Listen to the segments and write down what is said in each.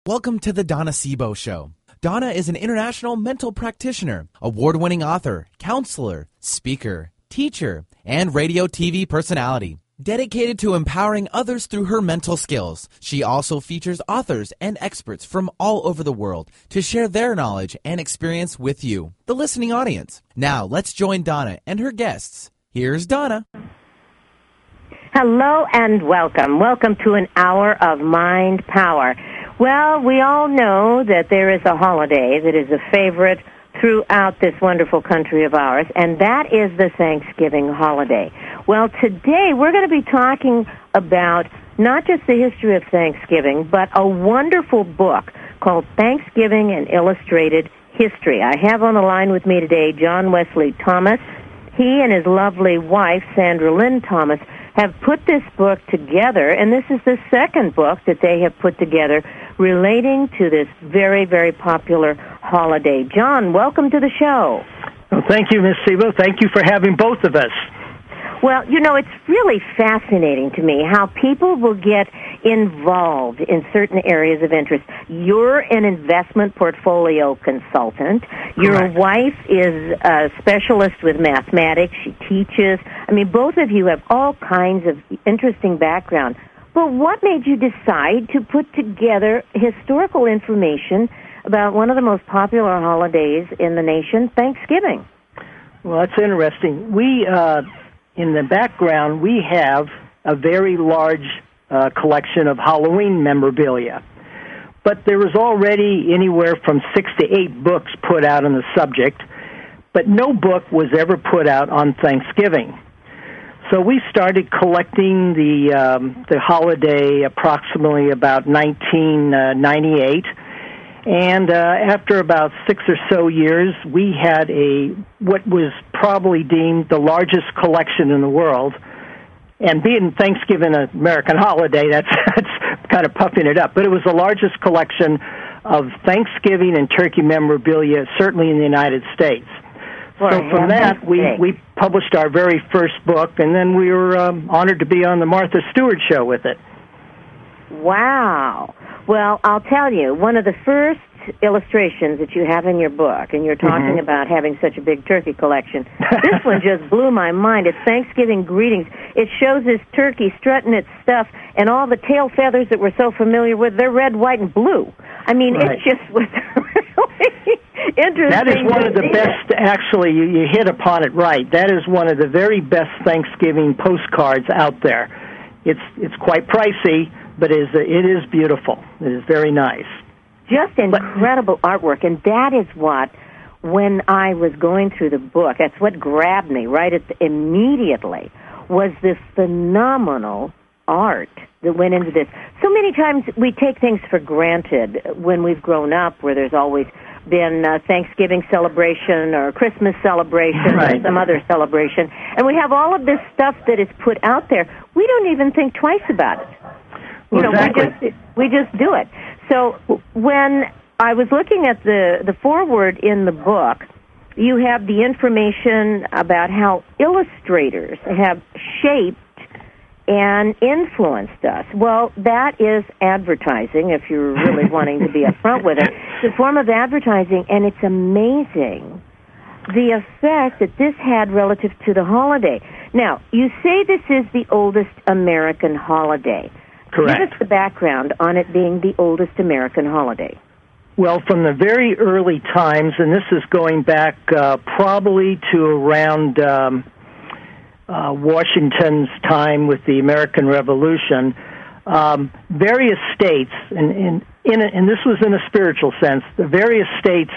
Welcome to the Donna Sebo Show. Donna is an international mental practitioner, award-winning author, counselor, speaker, teacher, and radio TV personality. Dedicated to empowering others through her mental skills, she also features authors and experts from all over the world to share their knowledge and experience with you, the listening audience. Now, let's join Donna and her guests. Here's Donna. Hello and welcome. Welcome to an hour of Mind Power. Well, we all know that there is a holiday that is a favorite throughout this wonderful country of ours, and that is the Thanksgiving holiday. Well, today we're going to be talking about not just the history of Thanksgiving, but a wonderful book called Thanksgiving: An Illustrated History. I have on the line with me today John Wesley Thomas. He and his lovely wife, Sandra Lynn Thomas, have put this book together, and this is the second book that they have put together relating to this very, very popular holiday. John, welcome to the show. Well, thank you, Ms. Sebo. Thank you for having both of us. Well, you know, it's really fascinating to me how people will get involved in certain areas of interest. You're an investment portfolio consultant. Your Correct. wife is a specialist with mathematics. She teaches. I mean, both of you have all kinds of interesting background. But what made you decide to put together historical information about one of the most popular holidays in the nation, Thanksgiving? Well, that's interesting. We, in the background, we have a very large collection of Halloween memorabilia. But there was already anywhere from 6 to 8 books put out on the subject, but no book was ever put out on Thanksgiving. So we started collecting the holiday approximately about 1998, and after about 6 or so years, we had what was probably deemed the largest collection in the world. And being Thanksgiving an American holiday, that's kind of puffing it up. But it was the largest collection of Thanksgiving and turkey memorabilia, certainly in the United States. So from that, we published our very first book, and then we were honored to be on the Martha Stewart Show with it. Wow. Well, I'll tell you, one of the first illustrations that you have in your book, and you're talking about having such a big turkey collection, this one just blew my mind. It's Thanksgiving greetings. It shows this turkey strutting its stuff, and all the tail feathers that we're so familiar with, they're red, white, and blue. I mean, It just was really interesting. That is one of the best, actually, you hit upon it right. That is one of the very best Thanksgiving postcards out there. It's quite pricey, but it is beautiful. It is very nice. Just incredible artwork, and that is what, when I was going through the book, that's what grabbed me immediately, was this phenomenal art that went into this. So many times we take things for granted when we've grown up, where there's always been a Thanksgiving celebration or a Christmas celebration or some other celebration, and we have all of this stuff that is put out there. We don't even think twice about it. You know, exactly. we just do it. So when I was looking at the foreword in the book, you have the information about how illustrators have shaped and influenced us. Well, that is advertising, if you're really wanting to be upfront with it. It's a form of advertising, and it's amazing the effect that this had relative to the holiday. Now, you say this is the oldest American holiday. Correct. Give us the background on it being the oldest American holiday. Well, from the very early times, and this is going back probably to around Washington's time with the American Revolution, various states, and this was in a spiritual sense, the various states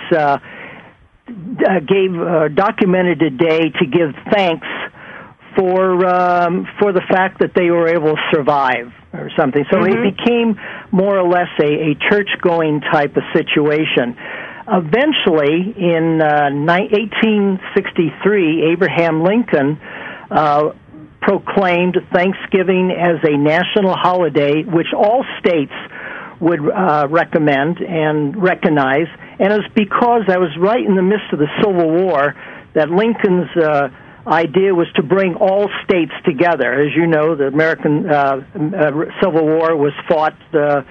documented a day to give thanks for the fact that they were able to survive or something. So it became more or less a church-going type of situation. Eventually, in 1863, Abraham Lincoln proclaimed Thanksgiving as a national holiday, which all states would recommend and recognize. And it was because I was right in the midst of the Civil War that Lincoln's idea was to bring all states together. As you know, the American Civil War was fought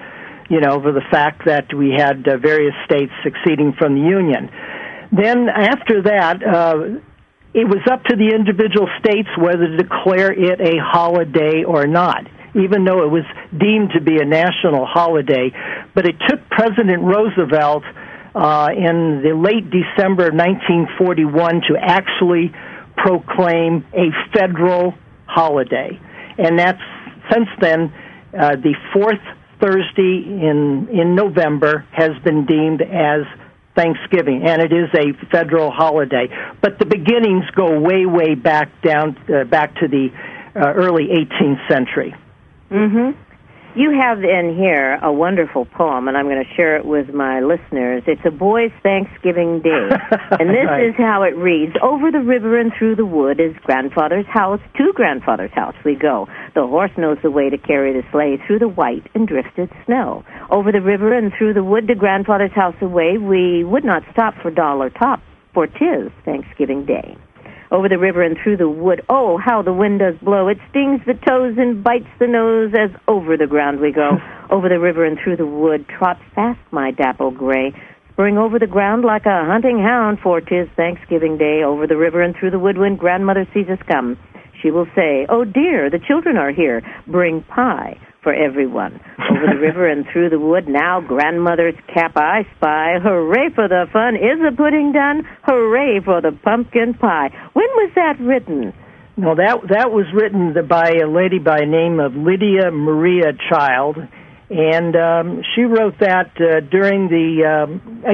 over the fact that we had various states seceding from the Union. Then after that, it was up to the individual states whether to declare it a holiday or not, even though it was deemed to be a national holiday. But it took President Roosevelt in the late December of 1941 to actually proclaim a federal holiday. And that's, since then, the fourth Thursday in November has been deemed as Thanksgiving, and it is a federal holiday. But the beginnings go way, way back to the early 18th century. Mm-hmm. You have in here a wonderful poem, and I'm going to share it with my listeners. It's a boy's Thanksgiving Day, and this Right. is how it reads. Over the river and through the wood is grandfather's house. To grandfather's house we go. The horse knows the way to carry the sleigh through the white and drifted snow. Over the river and through the wood to grandfather's house away, we would not stop for dollar top, for 'tis Thanksgiving Day. Over the river and through the wood, oh, how the wind does blow. It stings the toes and bites the nose as over the ground we go. Over the river and through the wood, trot fast, my dapple gray. Spring over the ground like a hunting hound, for 'tis Thanksgiving Day. Over the river and through the wood, when grandmother sees us come, she will say, oh dear, the children are here. Bring pie for everyone. Over the river and through the wood, now grandmother's cap I spy. Hooray for the fun, is the pudding done? Hooray for the pumpkin pie. When was that written? No, that was written by a lady by the name of Lydia Maria Child, and she wrote that during the,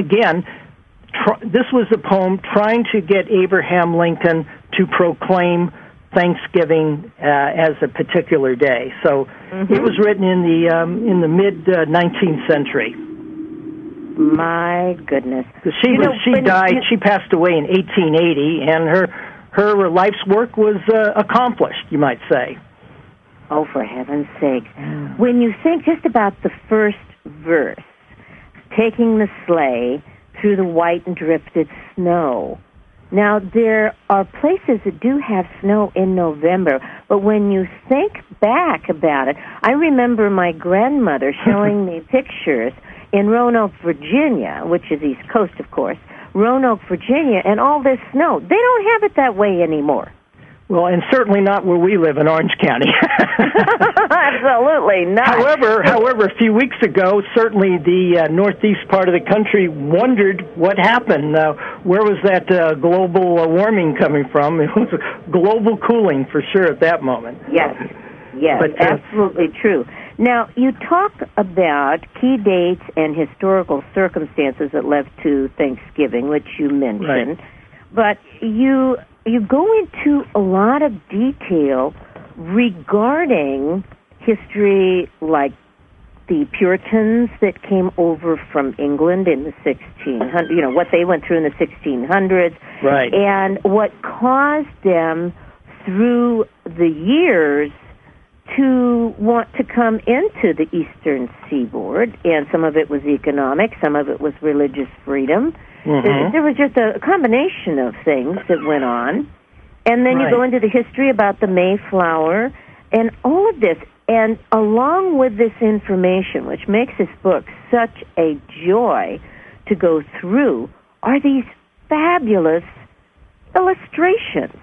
this was a poem trying to get Abraham Lincoln to proclaim Thanksgiving as a particular day. So it was written in the mid 19th century. My goodness. She passed away in 1880, and her life's work was accomplished, you might say. Oh, for heaven's sake. When you think just about the first verse, taking the sleigh through the white and drifted snow. Now, there are places that do have snow in November, but when you think back about it, I remember my grandmother showing me pictures in Roanoke, Virginia, which is East Coast, of course, Roanoke, Virginia, and all this snow. They don't have it that way anymore. Well, and certainly not where we live in Orange County. Absolutely not. However, a few weeks ago, certainly the northeast part of the country wondered what happened. Where was that global warming coming from? It was global cooling for sure at that moment. Yes, but, absolutely true. Now, you talk about key dates and historical circumstances that led to Thanksgiving, which you mentioned, but you go into a lot of detail regarding history, like the Puritans that came over from England in the 1600s, what they went through in the 1600s, right, and what caused them through the years to want to come into the eastern seaboard, and some of it was economic, some of it was religious freedom. Mm-hmm. There was just a combination of things that went on. And then you go into the history about the Mayflower and all of this. And along with this information, which makes this book such a joy to go through, are these fabulous illustrations.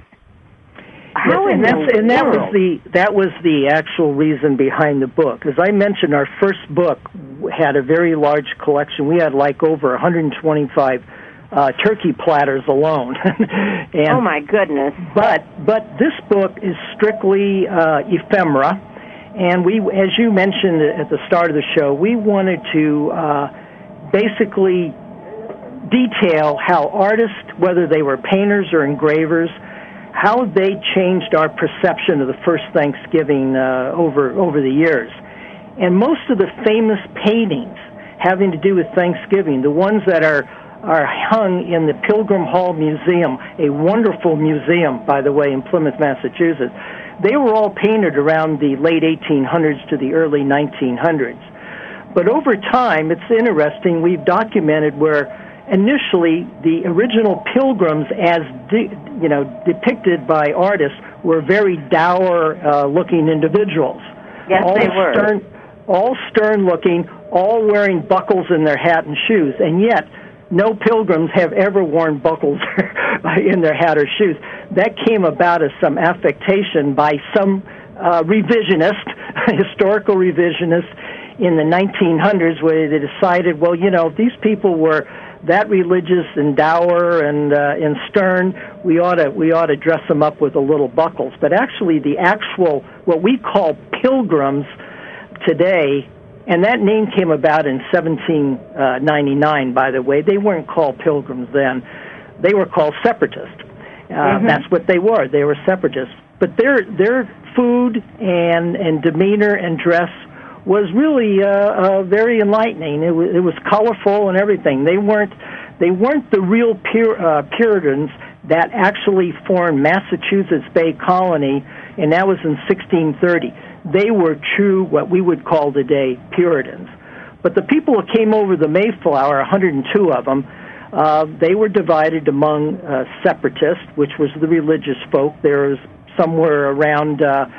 That was the actual reason behind the book. As I mentioned, our first book had a very large collection. We had like over 125 turkey platters alone. And, oh my goodness! But this book is strictly ephemera, and we, as you mentioned at the start of the show, we wanted to basically detail how artists, whether they were painters or engravers, how they changed our perception of the first Thanksgiving over the years. And most of the famous paintings having to do with Thanksgiving, the ones that are hung in the Pilgrim Hall Museum, a wonderful museum, by the way, in Plymouth, Massachusetts, they were all painted around the late 1800s to the early 1900s. But over time, it's interesting, we've documented where initially the original pilgrims, as depicted by artists, were very dour looking individuals. Yes, they were. All stern looking, all wearing buckles in their hat and shoes, and yet no pilgrims have ever worn buckles in their hat or shoes. That came about as some affectation by some historical revisionist in the 1900s, where they decided, well, if these people were that religious and dour and stern, we ought to dress them up with the little buckles. But actually, the actual, what we call pilgrims today, and that name came about in 1799, by the way. They weren't called pilgrims then. They were called separatists. That's what they were. They were separatists. But their food and demeanor and dress was really very enlightening. It was colorful and everything. They weren't the real Puritans that actually formed Massachusetts Bay Colony, and that was in 1630. They were true, what we would call today, Puritans. But the people who came over the Mayflower, 102 of them, they were divided among separatists, which was the religious folk. There was somewhere around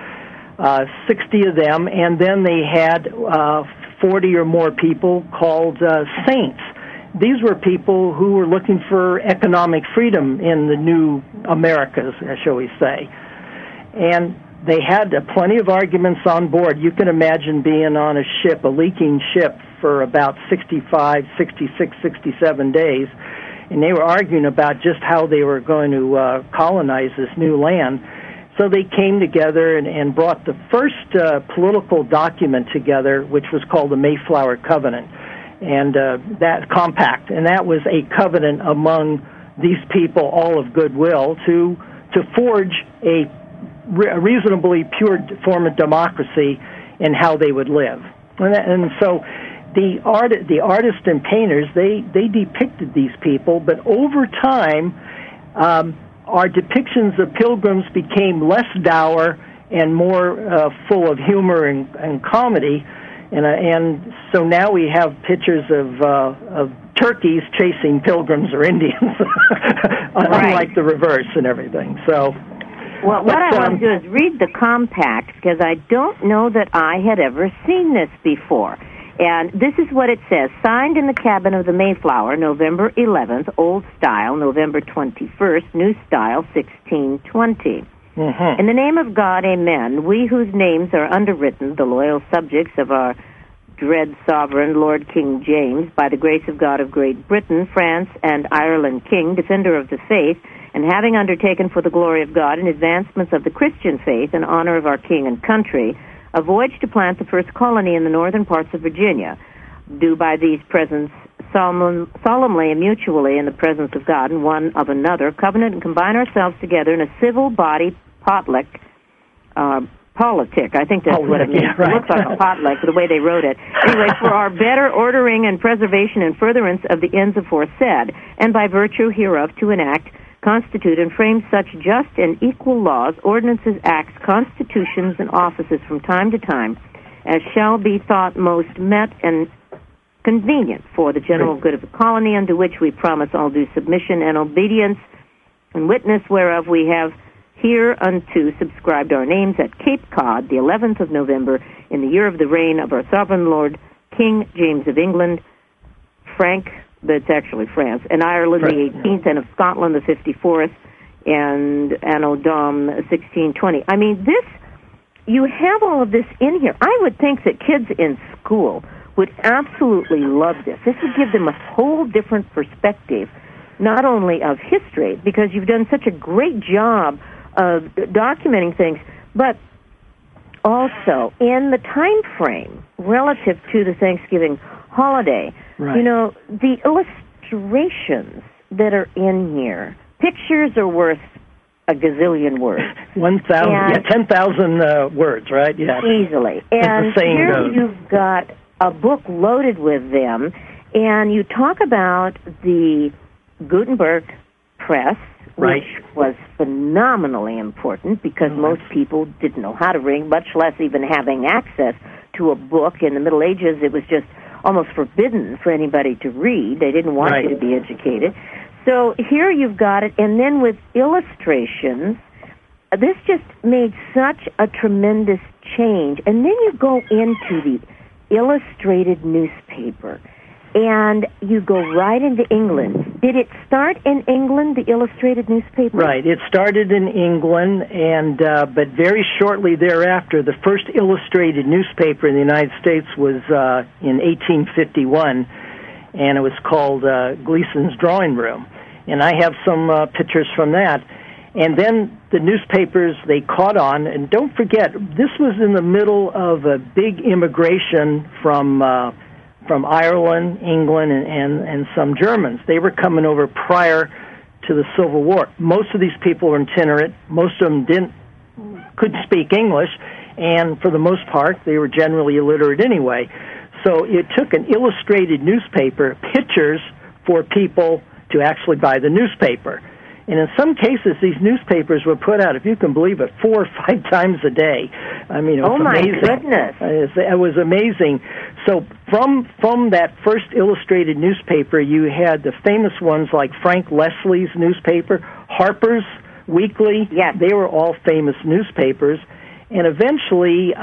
60 of them, and then they had 40 or more people called saints. These were people who were looking for economic freedom in the new Americas, shall we say. And they had plenty of arguments on board. You can imagine being on a ship, a leaking ship, for about 65, 66, 67 days, and they were arguing about just how they were going to colonize this new land. So they came together and brought the first political document together, which was called the Mayflower Covenant, and that compact. And that was a covenant among these people, all of goodwill, to forge a reasonably pure form of democracy in how they would live. And so the artists and painters, they depicted these people, but over time, our depictions of pilgrims became less dour and more full of humor and comedy, and so now we have pictures of turkeys chasing pilgrims or Indians, unlike the reverse and everything. So, well, what I want to do is read the compact, because I don't know that I had ever seen this before. And this is what it says. Signed in the cabin of the Mayflower, November 11th, Old Style, November 21st, New Style, 1620. Mm-hmm. In the name of God, amen. We whose names are underwritten, the loyal subjects of our dread sovereign, Lord King James, by the grace of God of Great Britain, France, and Ireland King, defender of the faith, and having undertaken for the glory of God and advancements of the Christian faith in honor of our king and country, a voyage to plant the first colony in the northern parts of Virginia, do by these presents solemnly and mutually in the presence of God and one of another, covenant and combine ourselves together in a civil body politic. I think that's what it means. Yeah, right. It looks like a potluck, the way they wrote it. Anyway, for our better ordering and preservation and furtherance of the ends aforesaid, and by virtue hereof to enact, constitute, and frame such just and equal laws, ordinances, acts, constitutions, and offices from time to time, as shall be thought most met and convenient for the general good of the colony, unto which we promise all due submission and obedience, and witness whereof we have hereunto subscribed our names at Cape Cod, the 11th of November, in the year of the reign of our sovereign Lord, King James of England, that's actually France, and Ireland the 18th, and of Scotland the 54th, and Anno Dom 1620. I mean, you have all of this in here. I would think that kids in school would absolutely love this. This would give them a whole different perspective, not only of history, because you've done such a great job of documenting things, but also in the time frame relative to the Thanksgiving holiday. Right. You know, the illustrations that are in here, pictures are worth a gazillion words. 10,000 words, right? Yeah. Easily. And here you've got a book loaded with them, and you talk about the Gutenberg press, which was phenomenally important because most people didn't know how to read, much less even having access to a book. In the Middle Ages, it was just almost forbidden for anybody to read. They didn't want you to be educated. So here you've got it, and then with illustrations, this just made such a tremendous change. And then you go into the illustrated newspaper. And you go right into England. Did it start in England, the illustrated newspaper? Right. It started in England, and but very shortly thereafter, the first illustrated newspaper in the United States was in 1851, and it was called Gleason's Drawing Room. And I have some pictures from that. And then the newspapers, they caught on. And don't forget, this was in the middle of a big immigration from Ireland, England, and some Germans. They were coming over prior to the Civil War. Most of these people were itinerant. Most of them couldn't speak English, and for the most part, they were generally illiterate anyway. So it took an illustrated newspaper, pictures, for people to actually buy the newspaper. And in some cases, these newspapers were put out, if you can believe it, 4 or 5 times a day. I mean, it was amazing. Oh, my goodness. It was amazing. So from that first illustrated newspaper, you had the famous ones like Frank Leslie's newspaper, Harper's Weekly. Yes. They were all famous newspapers. And eventually,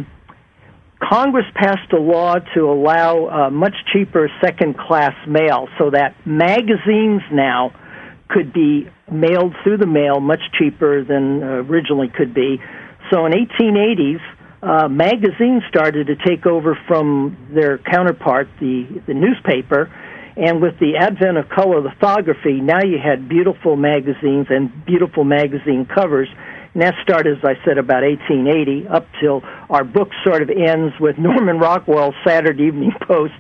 Congress passed a law to allow much cheaper second-class mail, so that magazines now could be mailed through the mail much cheaper than originally could be. So in 1880s, magazines started to take over from their counterpart, the newspaper, and with the advent of color lithography, now you had beautiful magazines and beautiful magazine covers. And that started, as I said, about 1880, up till our book sort of ends with Norman Rockwell's Saturday Evening Post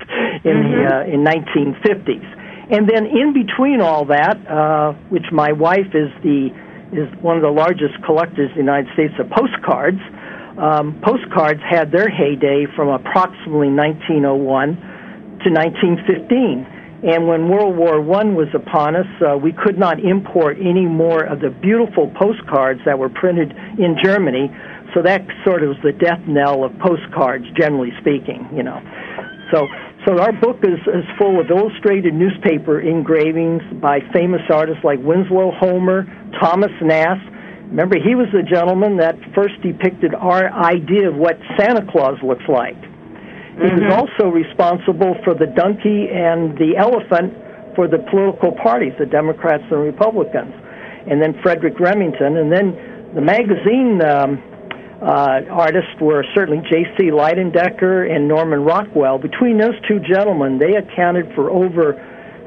in 1950s. And then in between all that, which my wife is one of the largest collectors in the United States of postcards. Postcards had their heyday from approximately 1901 to 1915. And when World War I was upon us, we could not import any more of the beautiful postcards that were printed in Germany. So that sort of was the death knell of postcards, generally speaking, you know. So our book is full of illustrated newspaper engravings by famous artists like Winslow Homer, Thomas Nast. Remember, he was the gentleman that first depicted our idea of what Santa Claus looks like. He was also responsible for the donkey and the elephant for the political parties, the Democrats and Republicans. And then Frederick Remington. And then the magazine artists were certainly J.C. Leidendecker and Norman Rockwell. Between those two gentlemen, they accounted for over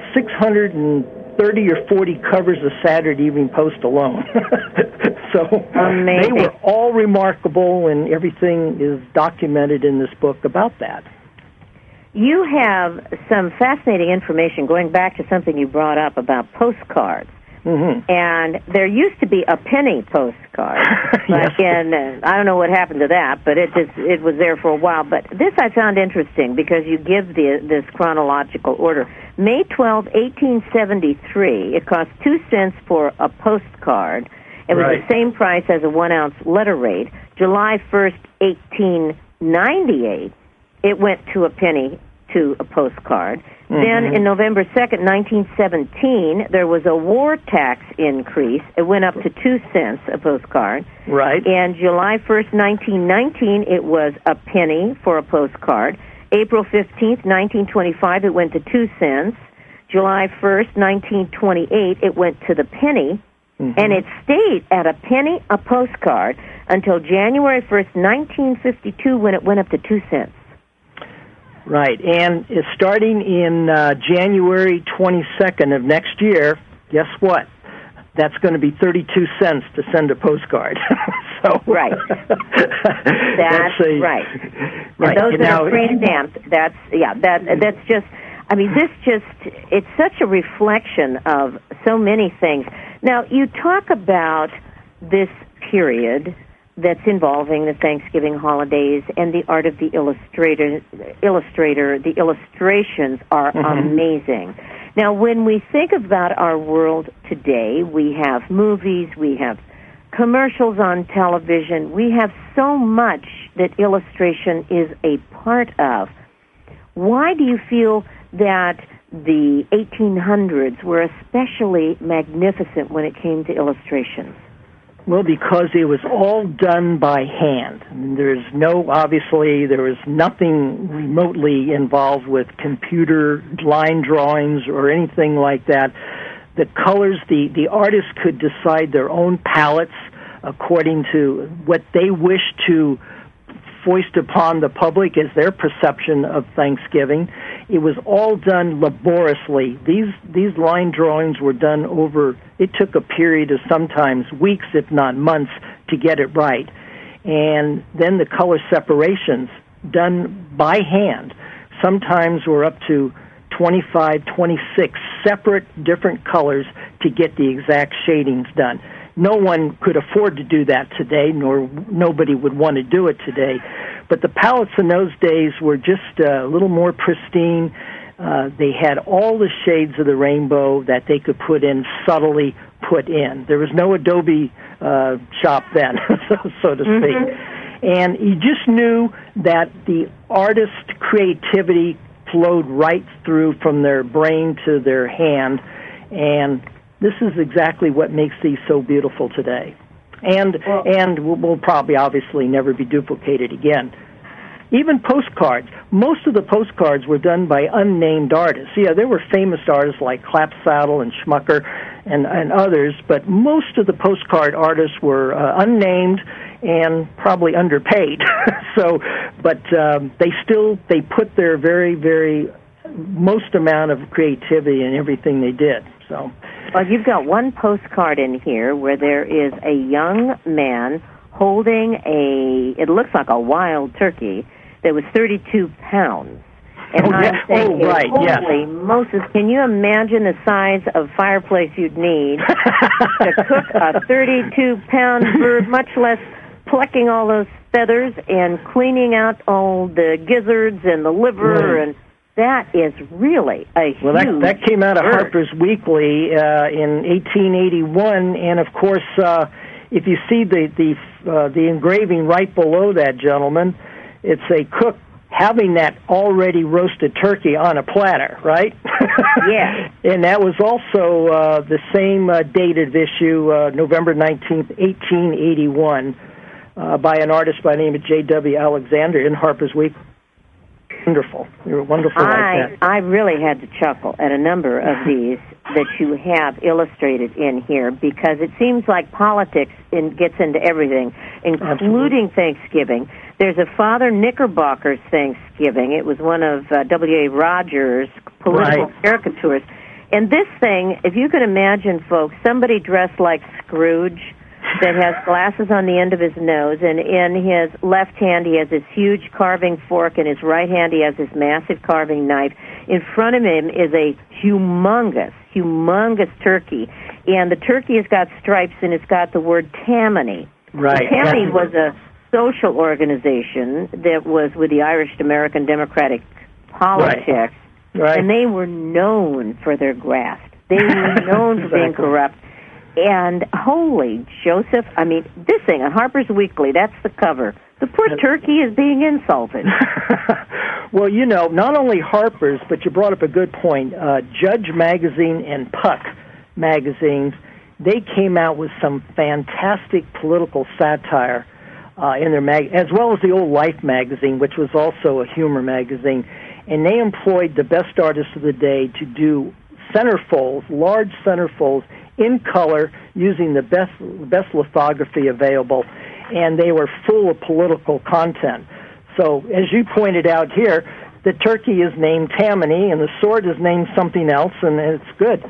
630 or 40 covers of Saturday Evening Post alone. So amazing. They were all remarkable, and everything is documented in this book about that. You have some fascinating information going back to something you brought up about postcards. And there used to be a penny postcard. Yes. And I don't know what happened to that, but it was there for a while. But this I found interesting because you give this chronological order. May 12, 1873, it cost 2 cents for a postcard. It was the same price as a 1-ounce letter rate. July 1st, 1898, it went to a penny to a postcard. Then in November 2nd, 1917, there was a war tax increase. It went up to 2 cents a postcard. Right. And July 1st, 1919, it was a penny for a postcard. April 15th, 1925, it went to 2 cents. July 1st, 1928, it went to the penny. And it stayed at a penny a postcard until January 1st, 1952, when it went up to 2 cents. Right, and it's starting in January 22nd of next year, guess what? That's going to be 32 cents to send a postcard. Right. That's right. Right. And those are pre-stamped. That's just, I mean, it's such a reflection of so many things. Now, you talk about this period that's involving the Thanksgiving holidays and the art of the illustrator. The illustrations are amazing. Now, when we think about our world today, we have movies, we have commercials on television, we have so much that illustration is a part of. Why do you feel that the 1800s were especially magnificent when it came to illustrations? Well, because it was all done by hand. I mean, there was nothing remotely involved with computer line drawings or anything like that. The colors, the artists could decide their own palettes according to what they wish to foist upon the public as their perception of Thanksgiving. It was all done laboriously. These line drawings were done over, it took a period of sometimes weeks, if not months, to get it right. And then the color separations done by hand sometimes were up to 25, 26 separate different colors to get the exact shadings done. No one could afford to do that today, nor nobody would want to do it today. But the palettes in those days were just a little more pristine. They had all the shades of the rainbow that they could put in, subtly put in. There was no Adobe shop then, so to speak. And you just knew that the artist's creativity flowed right through from their brain to their hand, and this is exactly what makes these so beautiful today. And will probably obviously never be duplicated again. Even postcards. Most of the postcards were done by unnamed artists. Yeah, there were famous artists like Clapsaddle and Schmucker and others, but most of the postcard artists were unnamed and probably underpaid. But they put their very, very most amount of creativity in everything they did. So. Well, you've got one postcard in here where there is a young man holding it looks like a wild turkey that was 32 pounds. And I'm thinking, holy Moses, can you imagine the size of fireplace you'd need to cook a 32-pound bird, much less plucking all those feathers and cleaning out all the gizzards and the liver and... That is really a huge... Well, that came out of Harper's Weekly in 1881, and of course, if you see the engraving right below that, gentlemen, it's a cook having that already roasted turkey on a platter, right? Yeah. And that was also the same dated issue, November 19th, 1881, by an artist by the name of J.W. Alexander in Harper's Weekly. Wonderful. You're wonderful like that. I really had to chuckle at a number of these that you have illustrated in here because it seems like politics gets into everything, including Thanksgiving. There's a Father Knickerbocker's Thanksgiving. It was one of W.A. Rogers' political caricatures. And this thing, if you can imagine, folks, somebody dressed like Scrooge that has glasses on the end of his nose, and in his left hand he has this huge carving fork, in his right hand he has this massive carving knife. In front of him is a humongous turkey, and the turkey has got stripes and it's got the word Tammany. Right. Tammany was a social organization that was with the Irish American Democratic politics, right. And they were known for their graft. They were known for being corrupt. And holy Joseph, I mean, this thing on Harper's Weekly, that's the cover. The poor turkey is being insulted. Well, you know, not only Harper's, but you brought up a good point. Judge Magazine and Puck magazines, they came out with some fantastic political satire in their as well as the old Life magazine, which was also a humor magazine. And they employed the best artists of the day to do centerfolds, large centerfolds, in color, using the best lithography available, and they were full of political content. So, as you pointed out here, the turkey is named Tammany, and the sword is named something else, and it's good.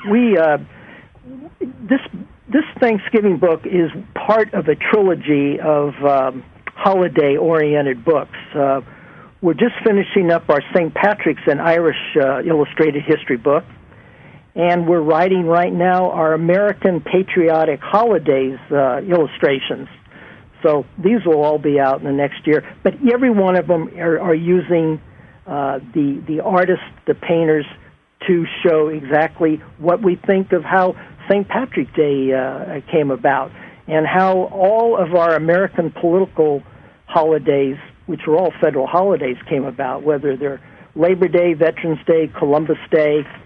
This Thanksgiving book is part of a trilogy of holiday-oriented books. We're just finishing up our St. Patrick's and Irish illustrated history book. And we're writing right now our American Patriotic Holidays illustrations. So these will all be out in the next year. But every one of them are using the artists, the painters, to show exactly what we think of how St. Patrick's Day came about and how all of our American political holidays, which are all federal holidays, came about, whether they're Labor Day, Veterans Day, Columbus Day,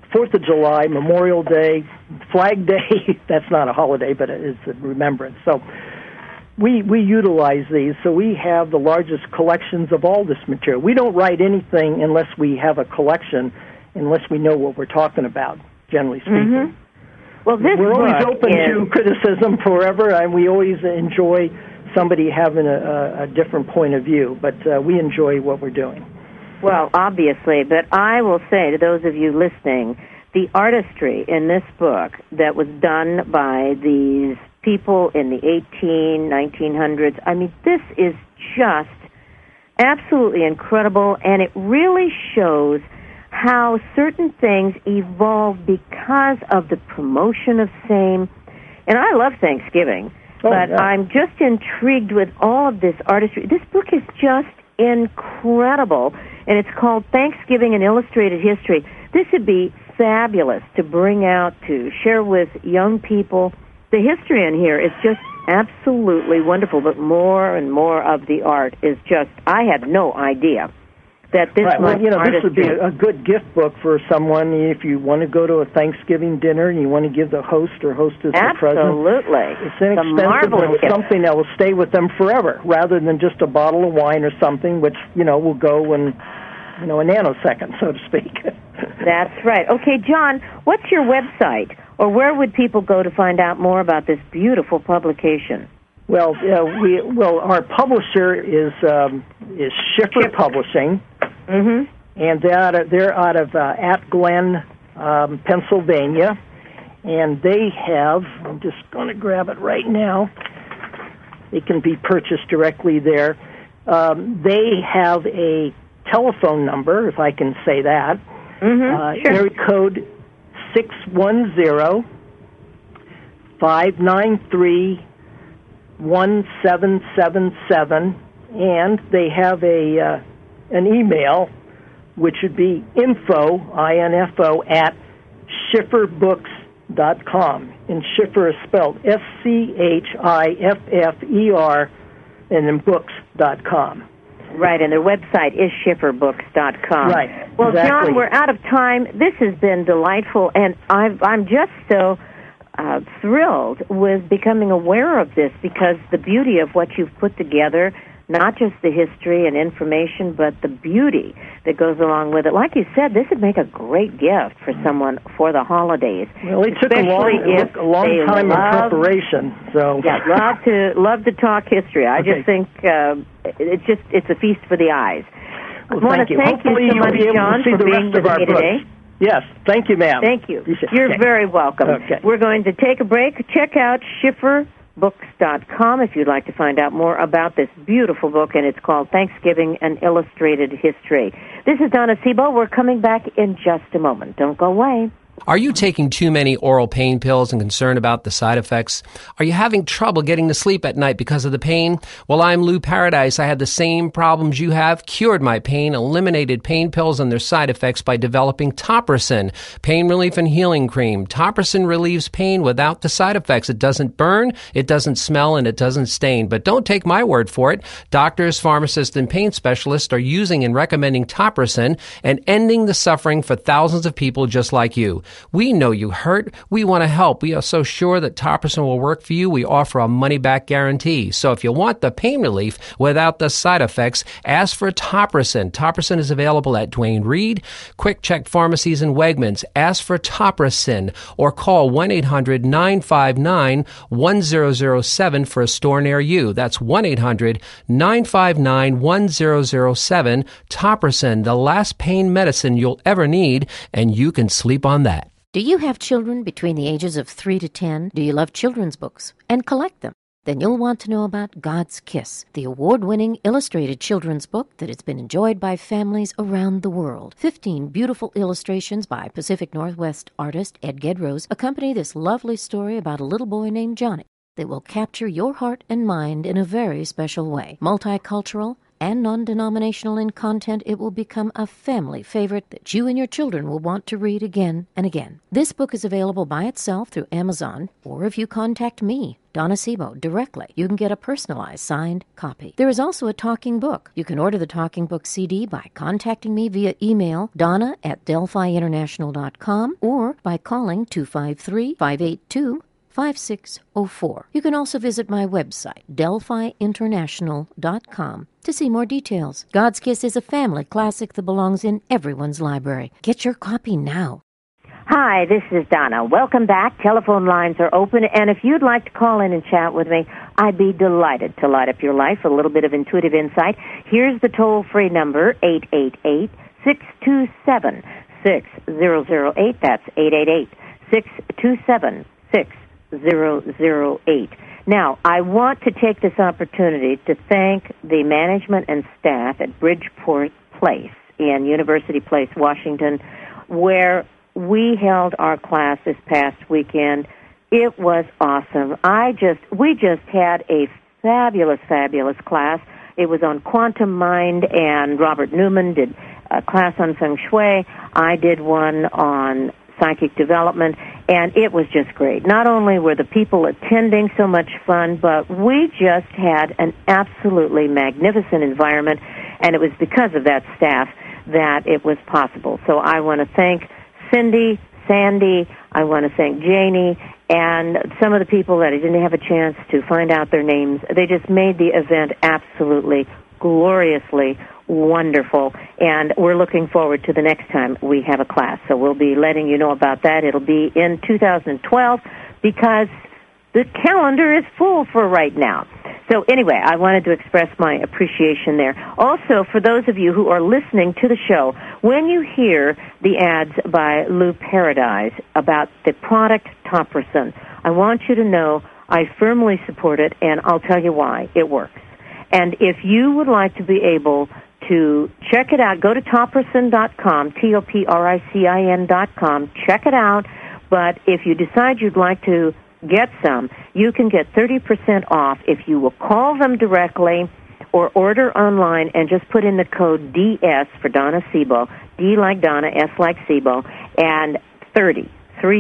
4th of July, Memorial Day, Flag Day. That's not a holiday, but it's a remembrance. So we utilize these. So we have the largest collections of all this material. We don't write anything unless we have a collection, unless we know what we're talking about, generally speaking. Well, we're always open to criticism forever, and we always enjoy somebody having a different point of view, but we enjoy what we're doing. Well, obviously, but I will say to those of you listening, the artistry in this book that was done by these people in the 1900s, I mean, this is just absolutely incredible, and it really shows how certain things evolve because of the promotion of same. And I love Thanksgiving, but I'm just intrigued with all of this artistry. This book is just incredible, and it's called Thanksgiving: An Illustrated History. This would be fabulous to bring out, to share with young people. The history in here is just absolutely wonderful, but more and more of the art is just, I had no idea that this much artistry. This would be a good gift book for someone if you want to go to a Thanksgiving dinner and you want to give the host or hostess a present. Absolutely. It's inexpensive, and it's something that will stay with them forever, rather than just a bottle of wine or something, which, will go in, a nanosecond, so to speak. That's right. Okay, John, what's your website, or where would people go to find out more about this beautiful publication? Well, our publisher is Schiffer Publishing, and they're out of At Glen, Pennsylvania, and they have. I'm just going to grab it right now. They can be purchased directly there. They have a telephone number, if I can say that. Sure. Area code 610-593. 1777, and they have an email, which would be info, I-N-F-O, at schifferbooks.com. And Schiffer is spelled S-C-H-I-F-F-E-R, and then books.com. Right, and their website is schifferbooks.com. Right. Well, exactly. John, we're out of time. This has been delightful, and I'm just so thrilled with becoming aware of this, because the beauty of what you've put together, not just the history and information, but the beauty that goes along with it. Like you said, this would make a great gift for someone for the holidays. Well, it took a long time in preparation. So yeah, love to talk history. I just think it's a feast for the eyes. Well, I want to thank you so much, John, for being with me today. Yes, thank you, ma'am. Thank you. You're very welcome. Okay. We're going to take a break. Check out schifferbooks.com if you'd like to find out more about this beautiful book, and it's called Thanksgiving: An Illustrated History. This is Donna Sebo. We're coming back in just a moment. Don't go away. Are you taking too many oral pain pills and concerned about the side effects? Are you having trouble getting to sleep at night because of the pain? Well, I'm Lou Paradise. I had the same problems you have, cured my pain, eliminated pain pills and their side effects by developing Topricin, pain relief and healing cream. Topricin relieves pain without the side effects. It doesn't burn, it doesn't smell, and it doesn't stain. But don't take my word for it. Doctors, pharmacists, and pain specialists are using and recommending Topricin and ending the suffering for thousands of people just like you. We know you hurt. We want to help. We are so sure that Topricin will work for you. We offer a money-back guarantee. So if you want the pain relief without the side effects, ask for Topricin. Topricin is available at Duane Reade, Quick Check pharmacies, and Wegmans. Ask for Topricin or call 1-800-959-1007 for a store near you. That's 1-800-959-1007. Topricin, the last pain medicine you'll ever need, and you can sleep on that. Do you have children between the ages of 3 to 10? Do you love children's books and collect them? Then you'll want to know about God's Kiss, the award-winning illustrated children's book that has been enjoyed by families around the world. 15 beautiful illustrations by Pacific Northwest artist Ed Gedrose accompany this lovely story about a little boy named Johnny that will capture your heart and mind in a very special way. Multicultural, and non-denominational in content, it will become a family favorite that you and your children will want to read again and again. This book is available by itself through Amazon, or if you contact me, Donna Sebo, directly, you can get a personalized signed copy. There is also a talking book. You can order the talking book CD by contacting me via email, donna@delphiinternational.com, or by calling 253-582-5604. You can also visit my website, delphiinternational.com, to see more details. God's Kiss is a family classic that belongs in everyone's library. Get your copy now. Hi, this is Donna. Welcome back. Telephone lines are open, and if you'd like to call in and chat with me, I'd be delighted to light up your life with a little bit of intuitive insight. Here's the toll-free number, 888-627-6008. That's 888-627-6008. Now, I want to take this opportunity to thank the management and staff at Bridgeport Place in University Place, Washington, where we held our class this past weekend. It was awesome. We just had a fabulous class. It was on quantum mind, and Robert Newman did a class on feng shui. I did one on psychic development, and it was just great. Not only were the people attending so much fun, but we just had an absolutely magnificent environment, and it was because of that staff that it was possible. So I want to thank Cindy, Sandy, I want to thank Janie, and some of the people that I didn't have a chance to find out their names. They just made the event absolutely gloriously wonderful, and we're looking forward to the next time we have a class. So we'll be letting you know about that. It'll be in 2012 because the calendar is full for right now. So anyway, I wanted to express my appreciation there. Also, for those of you who are listening to the show, when you hear the ads by Lou Paradise about the product Topricin, I want you to know I firmly support it, and I'll tell you why. It works. And if you would like to be able to check it out, go to topricin.com, topricin.com, check it out. But if you decide you'd like to get some, you can get 30% off if you will call them directly or order online and just put in the code DS for Donna Sebo, D like Donna, S like Sebo, and 30.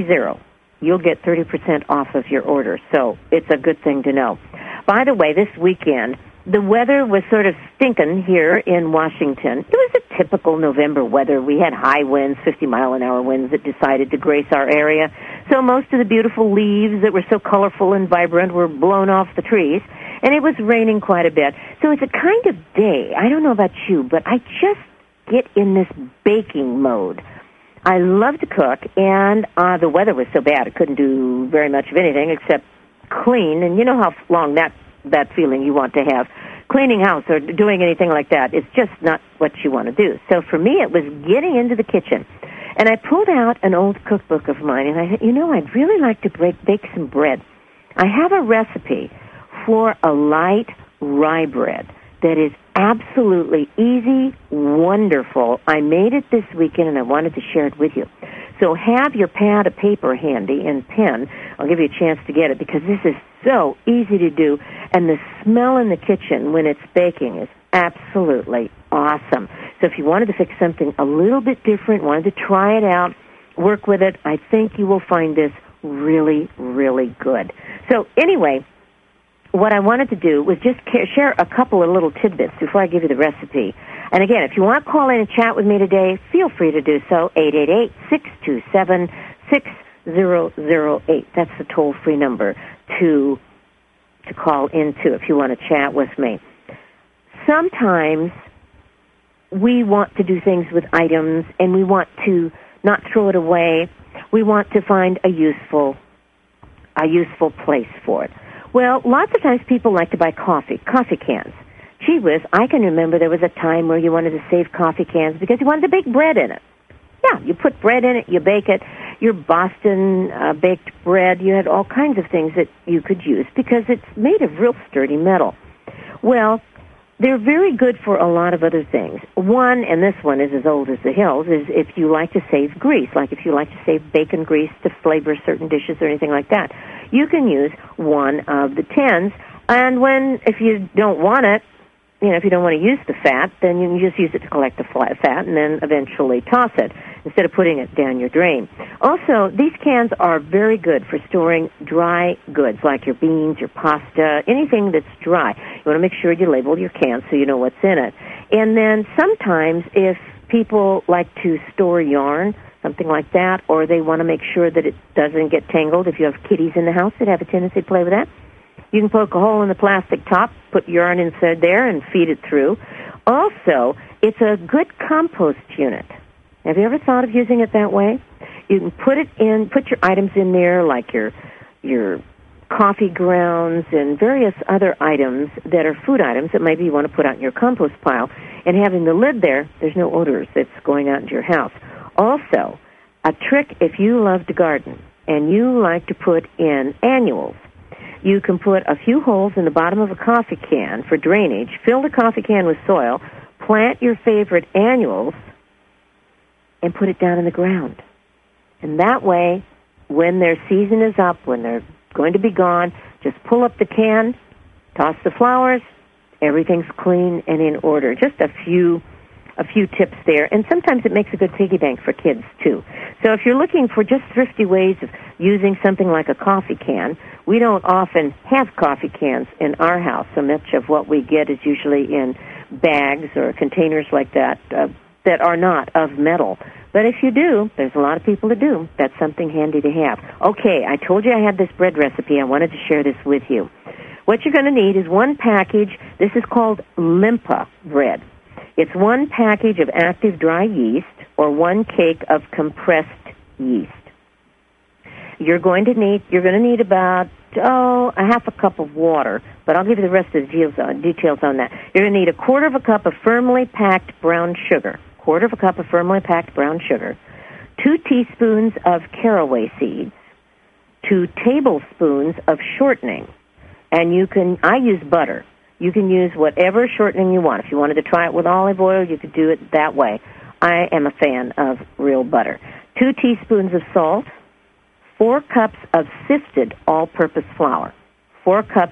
You'll get 30% off of your order. So it's a good thing to know. By the way, this weekend, the weather was sort of stinking here in Washington. It was a typical November weather. We had high winds, 50-mile-an-hour winds that decided to grace our area. So most of the beautiful leaves that were so colorful and vibrant were blown off the trees, and it was raining quite a bit. So it's a kind of day, I don't know about you, but I just get in this baking mode. I love to cook, and the weather was so bad I couldn't do very much of anything except clean, and you know how long that feeling you want to have. Cleaning house or doing anything like that is just not what you want to do. So for me, it was getting into the kitchen. And I pulled out an old cookbook of mine, and I thought, I'd really like to bake some bread. I have a recipe for a light rye bread that is absolutely easy, wonderful. I made it this weekend, and I wanted to share it with you. So have your pad of paper handy and pen. I'll give you a chance to get it because this is so easy to do, and the smell in the kitchen when it's baking is absolutely awesome. So if you wanted to fix something a little bit different, wanted to try it out, work with it, I think you will find this really, really good. So anyway, what I wanted to do was just share a couple of little tidbits before I give you the recipe. And again, if you want to call in and chat with me today, feel free to do so, 888-627-6008. That's the toll-free number to call into if you want to chat with me. Sometimes we want to do things with items, and we want to not throw it away. We want to find a useful place for it. Well, lots of times people like to buy coffee cans. Gee whiz, I can remember there was a time where you wanted to save coffee cans because you wanted to bake bread in it. Yeah, you put bread in it, you bake it. Your Boston baked bread, you had all kinds of things that you could use because it's made of real sturdy metal. Well, they're very good for a lot of other things. One, and this one is as old as the hills, is if you like to save grease, like if you like to save bacon grease to flavor certain dishes or anything like that. You can use one of the tins, and if you don't want it, if you don't want to use the fat, then you can just use it to collect the fat and then eventually toss it instead of putting it down your drain. Also, these cans are very good for storing dry goods like your beans, your pasta, anything that's dry. You want to make sure you label your cans so you know what's in it. And then sometimes if people like to store yarn, something like that, or they want to make sure that it doesn't get tangled, if you have kitties in the house that have a tendency to play with that, you can poke a hole in the plastic top, put yarn inside there, and feed it through. Also, it's a good compost unit. Have you ever thought of using it that way? You can put your items in there, like your coffee grounds and various other items that are food items that maybe you want to put out in your compost pile. And having the lid there, there's no odors that's going out into your house. Also, a trick if you love to garden and you like to put in annuals, you can put a few holes in the bottom of a coffee can for drainage, fill the coffee can with soil, plant your favorite annuals, and put it down in the ground. And that way, when their season is up, when they're going to be gone, just pull up the can, toss the flowers, everything's clean and in order. Just a few tips there. And sometimes it makes a good piggy bank for kids, too. So if you're looking for just thrifty ways of using something like a coffee can, we don't often have coffee cans in our house. So much of what we get is usually in bags or containers like that that are not of metal. But if you do, there's a lot of people that do. That's something handy to have. Okay, I told you I had this bread recipe. I wanted to share this with you. What you're going to need is one package. This is called Limpa bread. It's one package of active dry yeast or one cake of compressed yeast. You're going to need about a half a cup of water, but I'll give you the rest of the details on that. You're going to need a quarter of a cup of firmly packed brown sugar, 2 teaspoons of caraway seeds, 2 tablespoons of shortening, and I use butter. You can use whatever shortening you want. If you wanted to try it with olive oil, you could do it that way. I am a fan of real butter. 2 teaspoons of salt, 4 cups of sifted all-purpose flour, 2 cups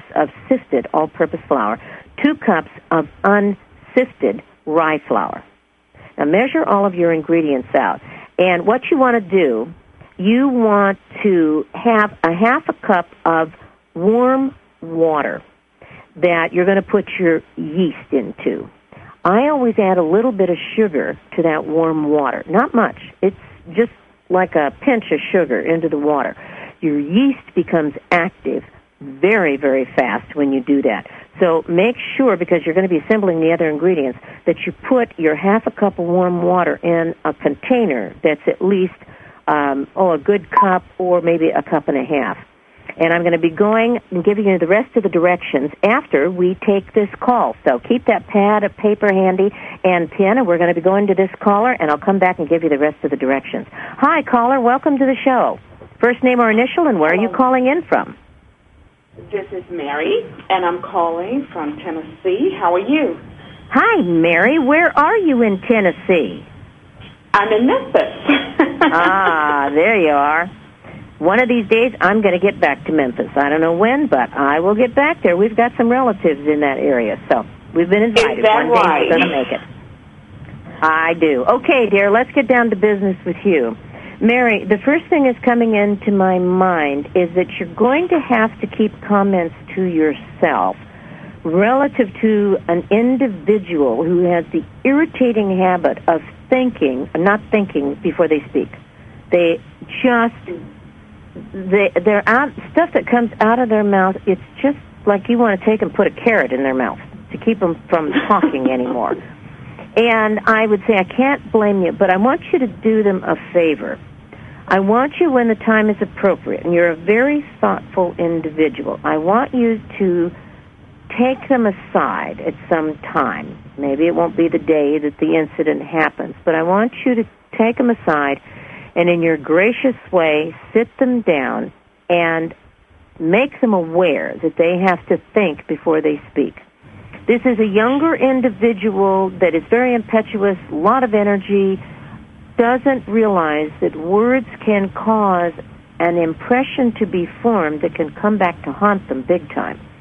of unsifted rye flour. Now measure all of your ingredients out. And what you want to do, you want to have a half a cup of warm water that you're going to put your yeast into. I always add a little bit of sugar to that warm water. Not much. It's just like a pinch of sugar into the water. Your yeast becomes active very, very fast when you do that. So make sure, because you're going to be assembling the other ingredients, that you put your half a cup of warm water in a container that's at least a good cup or maybe a cup and a half. And I'm going to be going and giving you the rest of the directions after we take this call. So keep that pad of paper handy and pen, and we're going to be going to this caller, and I'll come back and give you the rest of the directions. Hi, caller. Welcome to the show. First name or initial, and where are you calling in from? This is Mary, and I'm calling from Tennessee. How are you? Hi, Mary. Where are you in Tennessee? I'm in Memphis. There you are. One of these days, I'm going to get back to Memphis. I don't know when, but I will get back there. We've got some relatives in that area, so we've been invited. Is that One day right? we're going to make it. I do. Okay, dear, let's get down to business with you. Mary, the first thing that's coming into my mind is that you're going to have to keep comments to yourself relative to an individual who has the irritating habit of not thinking before they speak. They're out, stuff that comes out of their mouth, it's just like you want to take and put a carrot in their mouth to keep them from talking anymore. And I would say I can't blame you, but I want you to do them a favor. I want you, when the time is appropriate, and you're a very thoughtful individual, I want you to take them aside at some time. Maybe it won't be the day that the incident happens, but I want you to take them aside and in your gracious way sit them down and make them aware that they have to think before they speak. This is a younger individual that is very impetuous, a lot of energy, doesn't realize that words can cause an impression to be formed that can come back to haunt them big time.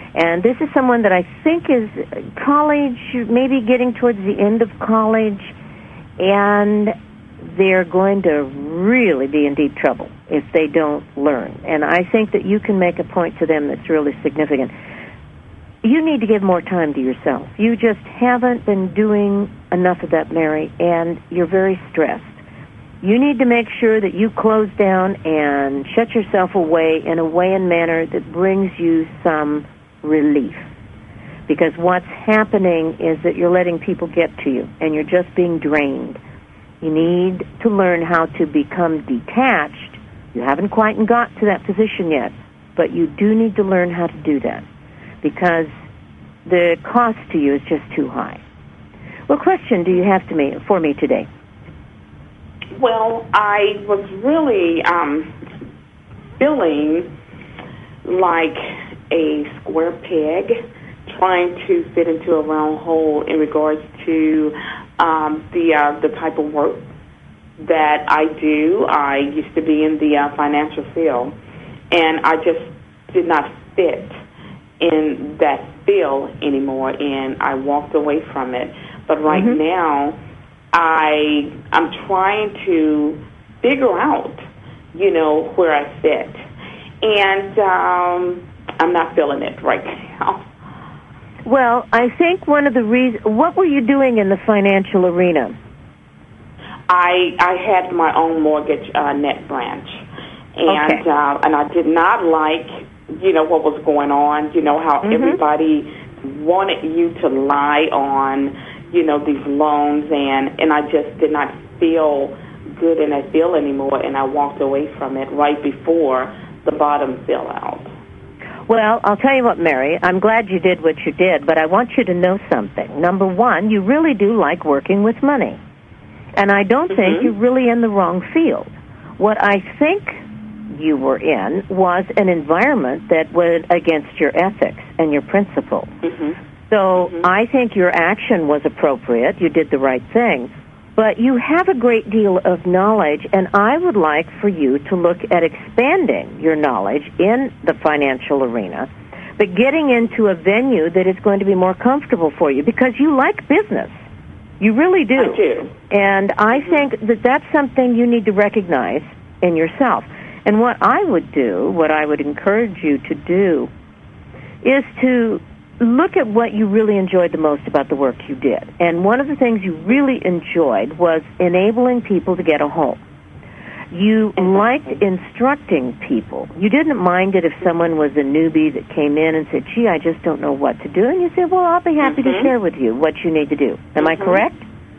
And this is someone that I think is college, maybe getting towards the end of college, and they're going to really be in deep trouble if they don't learn. And I think that you can make a point to them that's really significant. You need to give more time to yourself. You just haven't been doing enough of that, Mary, and you're very stressed. You need to make sure that you close down and shut yourself away in a way and manner that brings you some relief. Because what's happening is that you're letting people get to you, and you're just being drained. You need to learn how to become detached. You haven't quite got to that position yet, but you do need to learn how to do that, because the cost to you is just too high. What question do you have for me today? Well, I was really feeling like a square peg trying to fit into a round hole in regards to the type of work that I do. I used to be in the financial field, and I just did not fit in that field anymore, and I walked away from it. But right now, I'm trying to figure out, where I fit, and I'm not feeling it right now. Well, I think one of the reasons. What were you doing in the financial arena? I had my own mortgage net branch, and and I did not like, what was going on. How everybody wanted you to lie on, these loans, and I just did not feel good in that field anymore, and I walked away from it right before the bottom fell out. Well, I'll tell you what, Mary, I'm glad you did what you did, but I want you to know something. Number one, you really do like working with money, and I don't think you're really in the wrong field. What I think you were in was an environment that went against your ethics and your principles. So I think your action was appropriate. You did the right thing. But you have a great deal of knowledge, and I would like for you to look at expanding your knowledge in the financial arena, but getting into a venue that is going to be more comfortable for you, because you like business. You really do. I do. And I think that that's something you need to recognize in yourself. And what I would encourage you to do is to look at what you really enjoyed the most about the work you did. And one of the things you really enjoyed was enabling people to get a home. You liked instructing people. You didn't mind it if someone was a newbie that came in and said, gee, I just don't know what to do. And you said, well, I'll be happy to share with you what you need to do. Am I correct?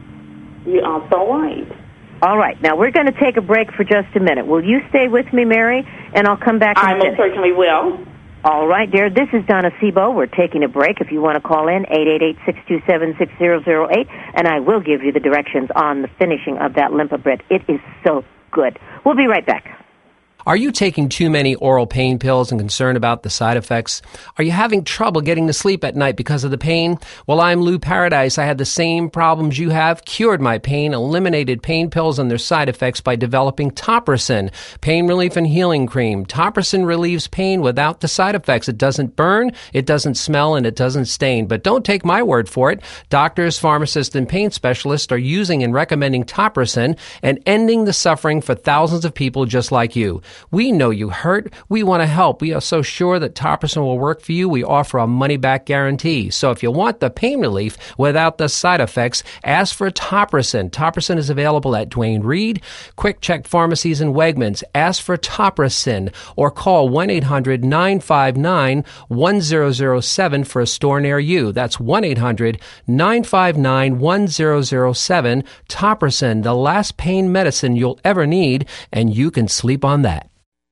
You are so right. All right. Now, we're going to take a break for just a minute. Will you stay with me, Mary? And I'll come back in a minute. I most certainly will. All right, dear. This is Donna Sebo. We're taking a break. If you want to call in, 888-627-6008, and I will give you the directions on the finishing of that Limpa bread. It is so good. We'll be right back. Are you taking too many oral pain pills and concerned about the side effects? Are you having trouble getting to sleep at night because of the pain? Well, I'm Lou Paradise. I had the same problems you have, cured my pain, eliminated pain pills and their side effects by developing Topricin, pain relief and healing cream. Topricin relieves pain without the side effects. It doesn't burn, it doesn't smell, and it doesn't stain. But don't take my word for it. Doctors, pharmacists, and pain specialists are using and recommending Topricin and ending the suffering for thousands of people just like you. We know you hurt. We want to help. We are so sure that Topricin will work for you. We offer a money-back guarantee. So if you want the pain relief without the side effects, ask for Topricin. Topricin is available at Duane Reade, Quick Check Pharmacies, and Wegmans. Ask for Topricin or call 1-800-959-1007 for a store near you. That's 1-800-959-1007. Topricin, the last pain medicine you'll ever need, and you can sleep on that.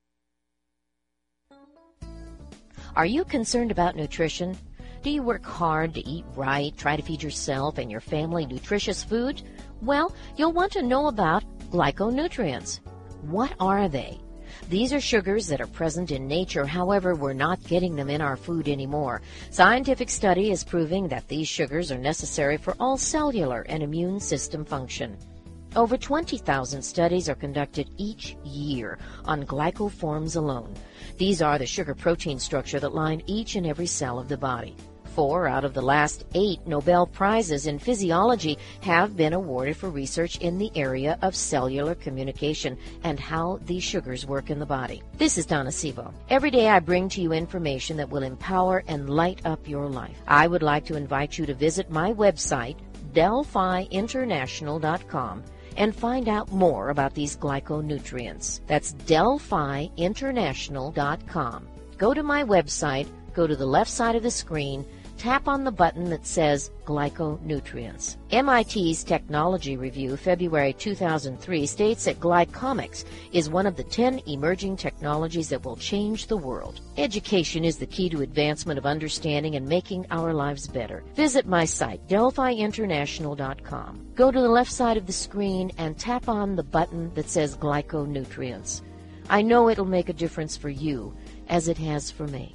Are you concerned about nutrition? Do you work hard to eat right, try to feed yourself and your family nutritious food? Well, you'll want to know about glyconutrients. What are they? These are sugars that are present in nature, however, we're not getting them in our food anymore. Scientific study is proving that these sugars are necessary for all cellular and immune system function. Over 20,000 studies are conducted each year on glycoforms alone. These are the sugar protein structure that line each and every cell of the body. 4 out of the last 8 Nobel Prizes in physiology have been awarded for research in the area of cellular communication and how these sugars work in the body. This is Donna Sebo. Every day I bring to you information that will empower and light up your life. I would like to invite you to visit my website, DelphiInternational.com, and find out more about these glyconutrients. That's DelphiInternational.com. Go to my website, go to the left side of the screen, tap on the button that says Glyconutrients. MIT's Technology Review, February 2003, states that glycomics is one of the 10 emerging technologies that will change the world. Education is the key to advancement of understanding and making our lives better. Visit my site, DelphiInternational.com. Go to the left side of the screen and tap on the button that says Glyconutrients. I know it'll make a difference for you, as it has for me.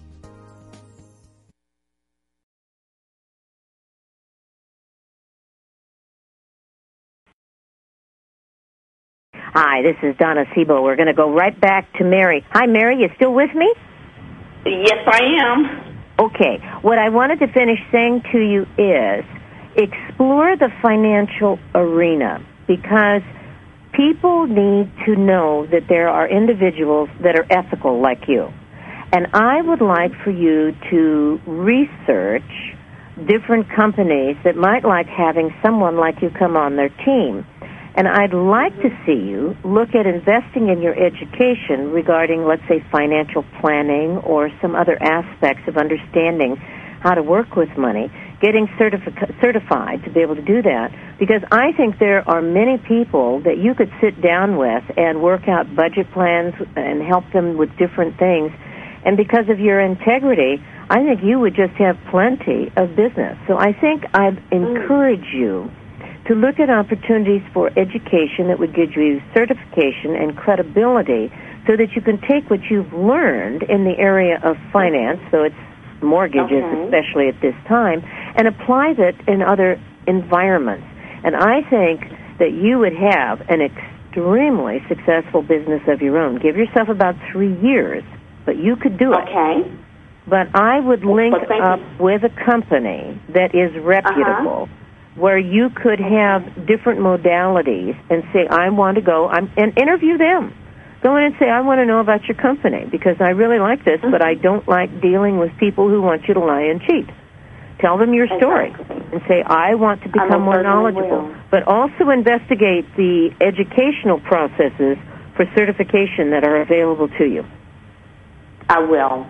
Hi, this is Donna Sebo. We're going to go right back to Mary. Hi, Mary, you still with me? Yes, I am. Okay, what I wanted to finish saying to you is explore the financial arena, because people need to know that there are individuals that are ethical like you. And I would like for you to research different companies that might like having someone like you come on their team. And I'd like to see you look at investing in your education regarding, let's say, financial planning or some other aspects of understanding how to work with money, getting certified to be able to do that. Because I think there are many people that you could sit down with and work out budget plans and help them with different things. And because of your integrity, I think you would just have plenty of business. So I think I'd encourage you to look at opportunities for education that would give you certification and credibility so that you can take what you've learned in the area of finance, so it's mortgages especially at this time, and apply that in other environments. And I think that you would have an extremely successful business of your own. Give yourself about 3 years, but you could do it. Okay. But I would link up with a company that is reputable, where you could have different modalities and say, I want to go, and interview them. Go in and say, I want to know about your company because I really like this, but I don't like dealing with people who want you to lie and cheat. Tell them your story and say, I want to become more knowledgeable. But also investigate the educational processes for certification that are available to you. I will.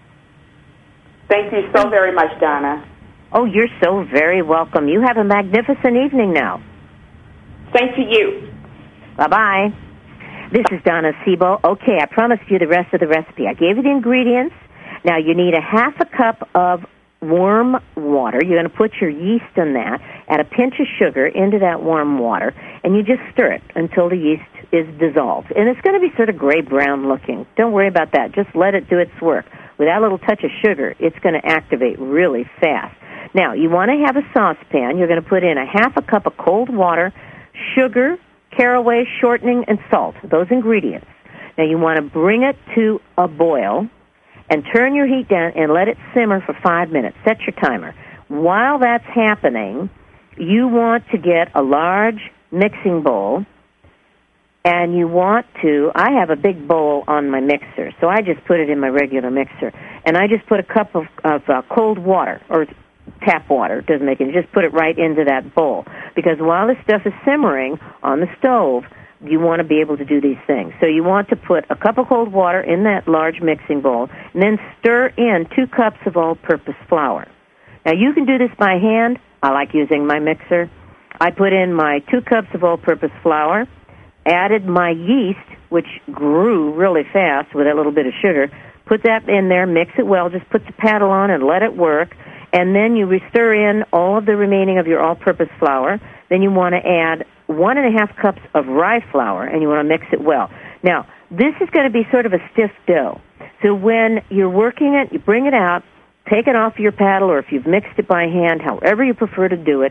Thank you so very much, Donna. Oh, you're so very welcome. You have a magnificent evening now. Thank you. Bye-bye. This is Donna Sebo. Okay, I promised you the rest of the recipe. I gave you the ingredients. Now, you need a half a cup of warm water. You're going to put your yeast in that, add a pinch of sugar into that warm water, and you just stir it until the yeast is dissolved. And it's going to be sort of gray-brown looking. Don't worry about that. Just let it do its work. With that little touch of sugar, it's going to activate really fast. Now, you want to have a saucepan. You're going to put in a half a cup of cold water, sugar, caraway, shortening, and salt, those ingredients. Now, you want to bring it to a boil and turn your heat down and let it simmer for 5 minutes. Set your timer. While that's happening, you want to get a large mixing bowl, and you want to, I have a big bowl on my mixer, so I just put it in my regular mixer, and I just put a cup of cold water, or tap water, doesn't make it, just put it right into that bowl. Because while this stuff is simmering on the stove, you want to be able to do these things. So you want to put a cup of cold water in that large mixing bowl, and then stir in 2 cups of all-purpose flour. Now, you can do this by hand. I like using my mixer. I put in my 2 cups of all-purpose flour, added my yeast, which grew really fast with a little bit of sugar, put that in there, mix it well, just put the paddle on and let it work, and then you stir in all of the remaining of your all-purpose flour. Then you want to add 1.5 cups of rye flour, and you want to mix it well. Now, this is going to be sort of a stiff dough. So when you're working it, you bring it out, take it off your paddle, or if you've mixed it by hand, however you prefer to do it,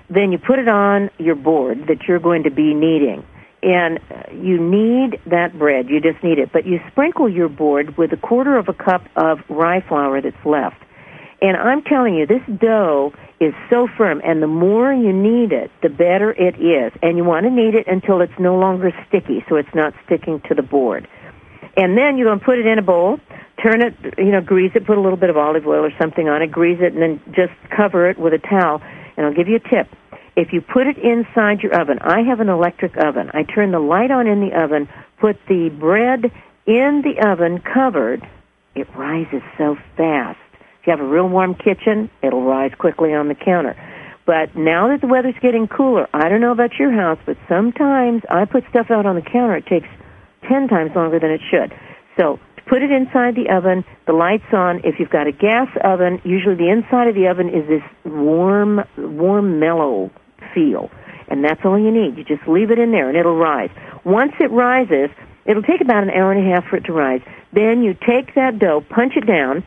then you put it on your board that you're going to be kneading. And you knead that bread. You just knead it. But you sprinkle your board with 1/4 cup of rye flour that's left. And I'm telling you, this dough is so firm, and the more you knead it, the better it is. And you want to knead it until it's no longer sticky, so it's not sticking to the board. And then you're going to put it in a bowl, turn it, grease it, put a little bit of olive oil or something on it, grease it, and then just cover it with a towel. And I'll give you a tip. If you put it inside your oven, I have an electric oven. I turn the light on in the oven, put the bread in the oven covered. It rises so fast. If you have a real warm kitchen, it'll rise quickly on the counter. But now that the weather's getting cooler, I don't know about your house, but sometimes I put stuff out on the counter. It takes 10 times longer than it should. So put it inside the oven, the light's on. If you've got a gas oven, usually the inside of the oven is this warm, mellow feel. And that's all you need. You just leave it in there and it'll rise. Once it rises, it'll take about an hour and a half for it to rise. Then you take that dough, punch it down,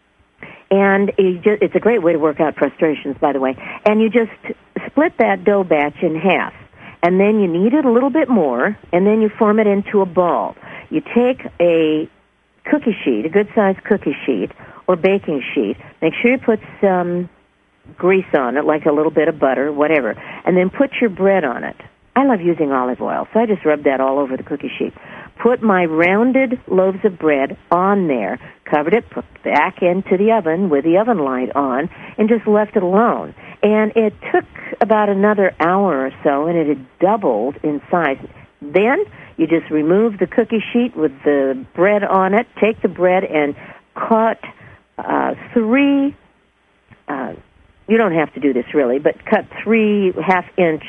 and it's a great way to work out frustrations, by the way. And you just split that dough batch in half. And then you knead it a little bit more, and then you form it into a ball. You take a cookie sheet, a good-sized cookie sheet, or baking sheet. Make sure you put some grease on it, like a little bit of butter, whatever. And then put your bread on it. I love using olive oil, so I just rub that all over the cookie sheet. Put my rounded loaves of bread on there, covered it, put back into the oven with the oven light on, and just left it alone. And it took about another hour or so, and it had doubled in size. Then you just remove the cookie sheet with the bread on it, take the bread and cut three, you don't have to do this really, but cut 3 half-inch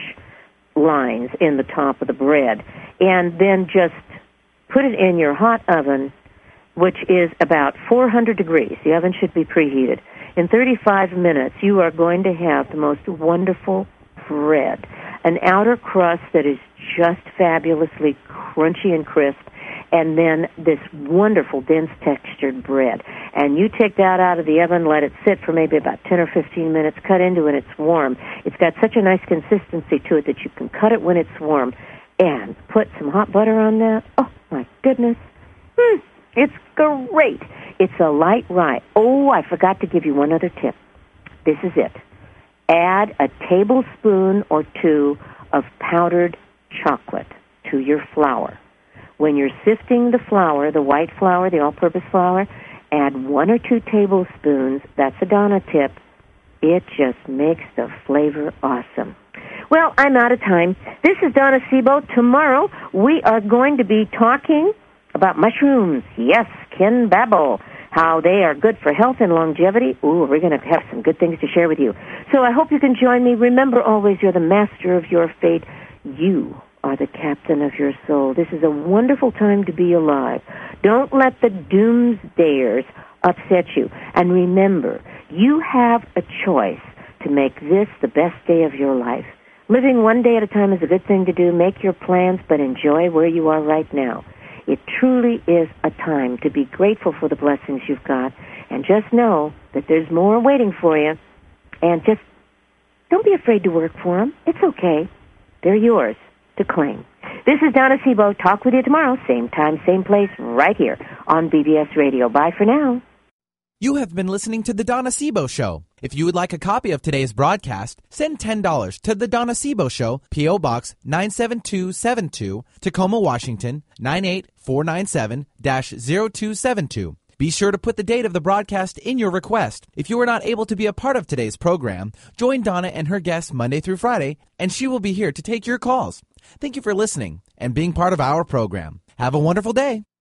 lines in the top of the bread, and then just put it in your hot oven, which is about 400 degrees. The oven should be preheated. In 35 minutes, you are going to have the most wonderful bread, an outer crust that is just fabulously crunchy and crisp, and then this wonderful dense textured bread. And you take that out of the oven, let it sit for maybe about 10 or 15 minutes, cut into it, it's warm. It's got such a nice consistency to it that you can cut it when it's warm and put some hot butter on that. Oh, my goodness. It's great. It's a light rye. Oh, I forgot to give you one other tip. This is it. Add a tablespoon or 2 of powdered chocolate to your flour. When you're sifting the flour, the white flour, the all-purpose flour, add 1 or 2 tablespoons. That's a Donna tip. It just makes the flavor awesome. Well, I'm out of time. This is Donna Sebo. Tomorrow we are going to be talking about mushrooms. Yes, Ken Babel, how they are good for health and longevity. Ooh, we're going to have some good things to share with you. So I hope you can join me. Remember always, you're the master of your fate. You are the captain of your soul. This is a wonderful time to be alive. Don't let the doomsdayers upset you. And remember, you have a choice to make this the best day of your life. Living one day at a time is a good thing to do. Make your plans, but enjoy where you are right now. It truly is a time to be grateful for the blessings you've got, and just know that there's more waiting for you. And just don't be afraid to work for them. It's okay. They're yours to claim. This is Donna Sebo. Talk with you tomorrow, same time, same place, right here on BBS Radio. Bye for now. You have been listening to The Donna Sebo Show. If you would like a copy of today's broadcast, send $10 to The Donna Sebo Show, P.O. Box 97272, Tacoma, Washington, 98497-0272. Be sure to put the date of the broadcast in your request. If you are not able to be a part of today's program, join Donna and her guests Monday through Friday, and she will be here to take your calls. Thank you for listening and being part of our program. Have a wonderful day.